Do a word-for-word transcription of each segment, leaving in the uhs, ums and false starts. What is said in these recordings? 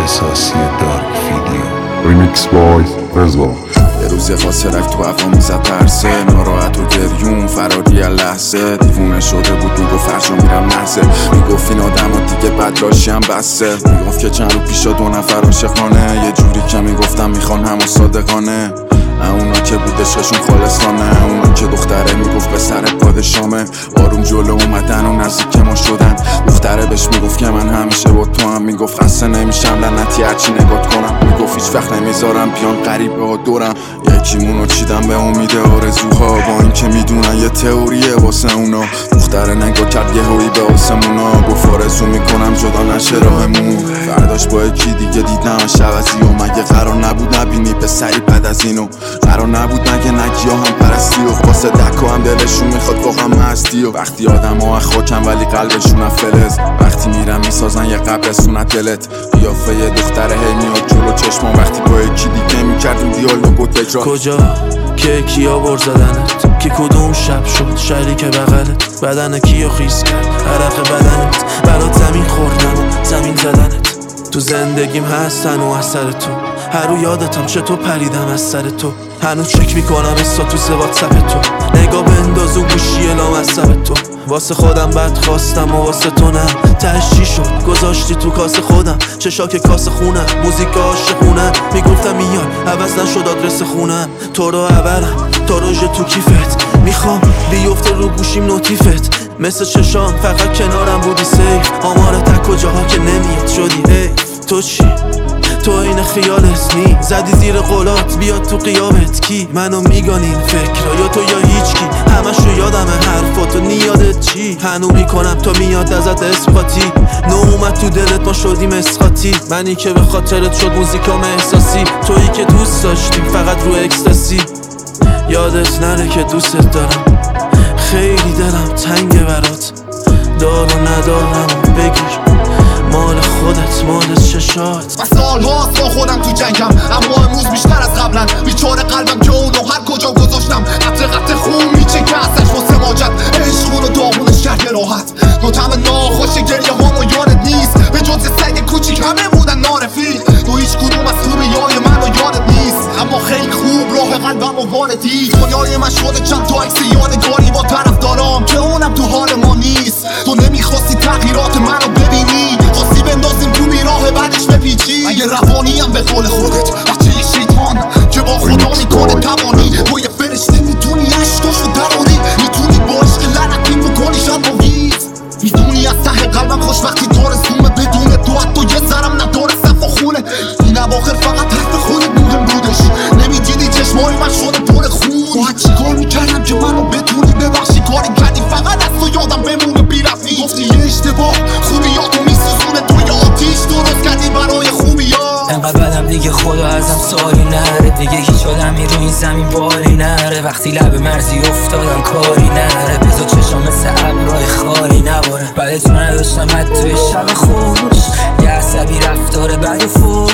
احساسی دارک ویدیو ریمیکس بای رضا. یه روز خاصه رفت تو هوا میزد ترسه، ناراحت و گریون فراری لحظه. دیوونه شده بود میگفت فرشا میرم نحسه، میگفت این آدم و دیگه بد راشیم بسه. میگفت که چند رو پیشا دو نفر عاشقانه، یه جوری که میگفتم میخوان همه صادقانه. اونا که بود عشقشون خالصانه، اونا که دختره میگفت به سر پادشامه. آروم جلو اومدن و نزدیک ما شدن، دختره بهش میگفت که من همیشه با تو هم. میگفت خسته نمیشم لعنتی هرچی نگات کنم، میگفت هیچ وقت نمیذارم بیان غریبه ها دورم. یکیمونو چیدم به امید آرزوها، با این که میدونن یه تئوریه واسه اونا. دختره نگاه کرد یه هایی به آسمونا، گفت آرزو میکنم جدا نشه راهمون. فرداش با یکی دیگه دیدم شبزی و مگه قرار نبود نبینی پسری بعد از اینو؟ قرار نبود مگه نگی هم پرستی و واسه دکا هم دلشون میخواد واقعا مستی. و وقتی آدم ها خاکن ولی قلبشون فلز، وقتی میرم میسازن یه قبرستون دلت. قیافه یه دختره هی میاد جلو چشمان، وقتی با یکی دیگه میکردیم دیالوگو تکرار. کجا که کیا بر زدنت، که کدوم شب شد شریک بغلت، بدن کیو خیس کرد عرق بدنت، برات زمین خوردم و زمین زدنت. تو زندگیم هستن و اثر تو، هر رو یادتم چطور پریدم از سر تو. هنوز چک میکنم استاتوس واتساپ تو، نگاه بنداز و گوشی لامصب تو. واسه خودم بد خواستم و واسه تو نه، تهش چی شد گذاشتی تو کاسه خودم. چشاک کاسه خونم موزیک عاشقونم، میگفتم میاد عوض نشد آدرس خونم. تو رو عبرم تا روژ تو کیفت، میخوام بیفته رو گوشیم نوتیفت. مثل چشام فقط کنارم بودی سیف، آمار تک و جاها که نمیاد شدی حیف. تو چی؟ تو این خیالت نی، زدی زیر قولات بیاد تو قیامت. کی منو میگانین فکر یا تو یا هیچ کی؟ همشو یادمه حرفاتو نیادت چی؟ هنو میکنم تو میاد ازت اثباتی، نو اومد تو دلت ما شدیم اسقاطی. منی که به خاطرت شد موزیکام احساسی، تویی که دوست داشتیم فقط رو اکستاسی. یادت نره که دوستت دارم، خیلی دلم تنگه برات. دار و ندارم بگیر مال خودت مال چشات. من سال هاست با خودم تو جنگم، اما امروز بیشتر از قبلن. بیچاره قلبم که اونو هر کجا گذاشتم، قطره قطره خون میچه که ازش واسه ماجد. عشقون و داغونش کرد راحت، نوتم ناخوش گریه هامو یادت نیست. به جز سگ کوچیک همه بودن نارفیق، تو هیچ کدوم از خوبیای منو یادت نیست. اما خیلی خوب راه قلبم و واردی، دنیای من شده چند تا عکس یادگاری با طرف دارم که اونم تو حال ما نیست. تو نمیخواستی تغییرات منو ببینی، خواستی بندازیم تو بیراه بعدش بپیچی. اگه روانیم به قول خودت بچه شیطان که با خدا میکنه توانی، تو یه فرشته میتونی عشقاشو دراری، میتونی با عشق لعنتی بکنی شب و ویز. میدونی از ته قلبم خوشبختی دور زومه، بدون تو حتی یه ذرم نداره صف و خونه. این اواخر فقط حرف خودت بودم بودش، نمیدیدی چشمای من شده پر خون. باید چی کار میکردم که منو بتونی ببخشی؟ کاری کردی فقط از تو یادم بمونه بیرفتی. گفتی یه اشتباه خوبیاتو میسوزونه، تو یه آتیش درست کردی برای خوبیات. انقدر بدم دیگه خدا ازم سالی نره، دیگه هیچ آدمی رو این زمین باری نره. وقتی لب مرزی افتادم کاری نره، بذار چشام مثل ابرهای خالی نباره. بعدتو نداشتم حتی شب خوش، یه عصبی رفتار بد و فوش.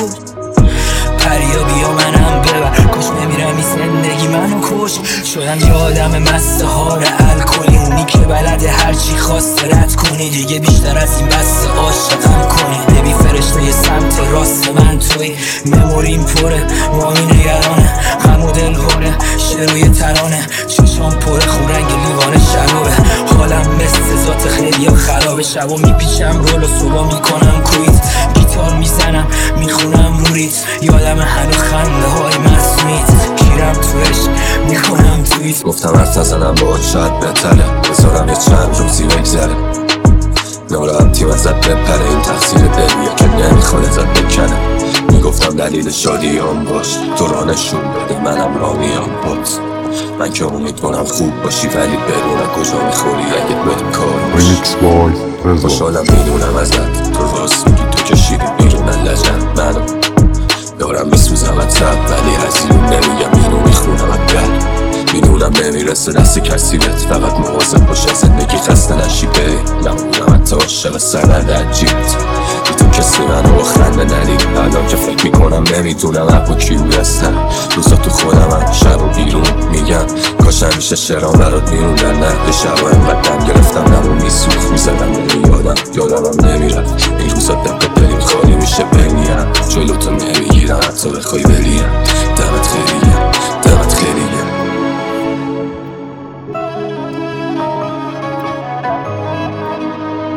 پریا بیا منم ببر، کاش بمیرم این زندگی منو کش. شدم یه آدم مست حال الکلی، اونی که بلده هرچی خواسته رد کنی. دیگه بیشتر از این بسته عاشقم کنی، ببی فرشته یه سمت راست من توی. مموریم پره ماهی نگرانه، غم و دل هوره شعر و یه ترانه. چشام پر خون رنگ لیوان شرابه، حالم مثل ذات خیلی خرابه. شبا میپیچم رول و صبح میکنم کویت، گیتار میزنم میخونم موریت. یادم هنو خنده های مسمیت، گیرم تو عشق میکنم تویت. گفتم حرف نزنم باهات شاید بهتره، بذارم یه چند روزی بگذره. ناراحتیم ازت بپره، این تقصیر دلیه که نمیخواد ازت بکنه. میگفتم دلیل شادیام باش، تو راه نشون بده منم راه میام باز. من که امید کنم خوب باشی ولی بدون کجا میخوری اگه بدون کار باشی. ریمیکس بای رضا. خوشحالم میدونم ازت، تو راست میگی تو کشیدی بیرون لجن منو. دارم میسوزم ازت ولی هزیون نمیگم اینو میخونم ازت. میدونم نمیرسه دست کسی بهت، فقط مواظب باش از زندگی خسته نشی بری. نمونم حتی عاشق سرد عجیبت، بی تو کسی منو با خنده ندید. الان که فکر میکنم نمیدونم اپا کی بودستم. روزا تو خودم هم شب و بیرون میگم کاش همیشه شعرام برات میروندن. نه یه شبا انقدر دم گرفتم نمو میسوخ میزدم به یادم یادم هم نمیرم. این روزا دقیقه دلیم خالی میشه بینیم،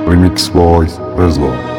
Remix by رضا.